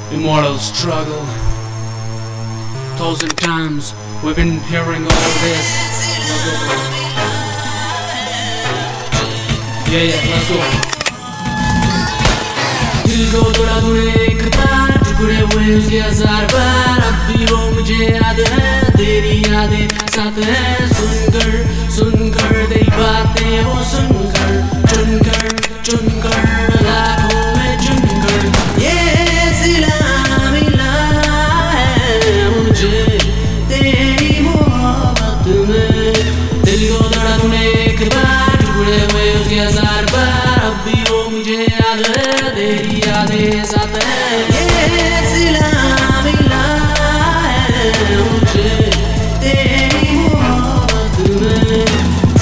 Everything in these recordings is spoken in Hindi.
immortal struggle. 1,000 times we've been hearing all this. Yeah, let's go. दिल को तोड़ा तूने एक बार, टुकड़े हुए उसके 1000 बार. अब भी वो मुझे याद है, तेरी यादें साथ हैं. सुनकर तेरी बातें वो चुनकर लाखों में चुनकर ये सिला मिला है मुझे तेरी मोहब्बत में. दिल को तोड़ा तूने एक बार, टुकड़े हुए उसके 1000 बार. अब भी वो मुझे याद है, तेरी यादें साथ हैं. ये सिला मिला है मुझे तेरी मोहब्बत में.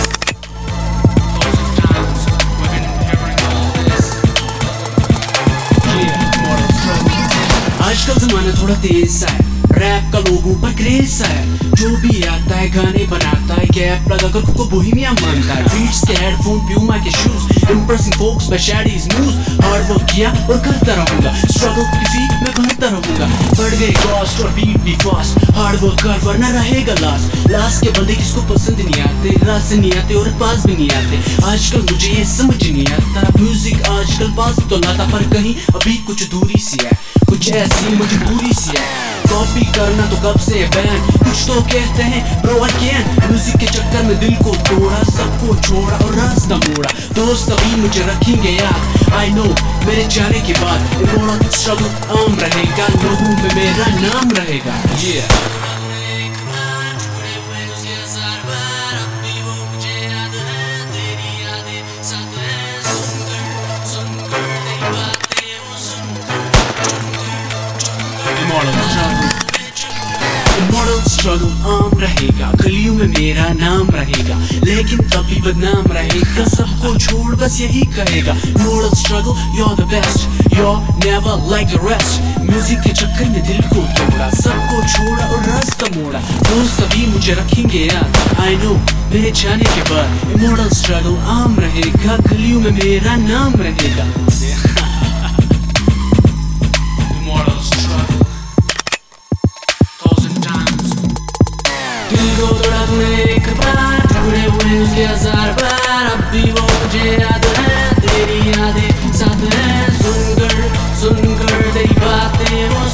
आजकल जमाना थोड़ा तेज सा है, रैप का लोगों पर क्रेज सा है. जो भी आता है गाने बनाता है, कैप लगाकर खुद को बोहेमिया मानता है. बीट्स के हेडफोन, प्यूमा के shoes, impressing folks by Shaddy's moves. Hard work किया और करता रहूंगा, स्ट्रगल की फीक में भरता रहूंगा. बढ़ गए कॉस्ट और बीट भी फास्ट, हार्ड वर्क कर वरना रहेगा लास्ट के बंदे किसको पसंद नहीं आते, रात से नहीं आते और पास भी नहीं आते. आजकल मुझे ये समझ नहीं आता, म्यूजिक आजकल पास तो लाता, पर कहीं अभी कुछ दूरी सी है, कुछ ऐसी मजबूरी सी है. कॉपी करना तो कब से बैन, कुछ तो कहते हैं ब्रो आई कैन. म्यूजिक के चक्कर में दिल को तोड़ा, सबको छोड़ा और रास्ता मोड़ा. दोस्त अभी मुझे रखेंगे याद, आई नो मेरे जाने के बाद इमोरल स्ट्रगल आम रहेगा, लोगों में मेरा नाम रहेगा. इमोरल स्ट्रगल आम रहेगा, गलियों में मेरा नाम रहेगा, लेकिन तब भी बदनाम रहेगा. सबको छोड़ बस यही कहेगा, immoral struggle you're the best, you're never like the rest. Music के चक्कर में दिल को तोड़ा, सबको छोड़ा और रास्ता मोड़ा. दोस्त अभी मुझे रखेंगे याद, I know मेरे जाने के बाद इमोरल स्ट्रगल आम रहेगा, गलियों में मेरा नाम रहेगा. दिल को तोड़ा तूने एक बार, टुकड़े हुए उसके 1000 बार. अब भी वो मुझे याद है, तेरी यादें साथ हैं. सुनकर तेरी बातें वो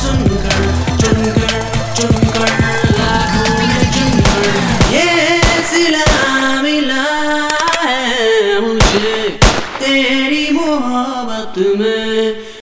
चुनकर लाखों में चुनकर ये सिला मिला है मुझे तेरी मोहब्बत में.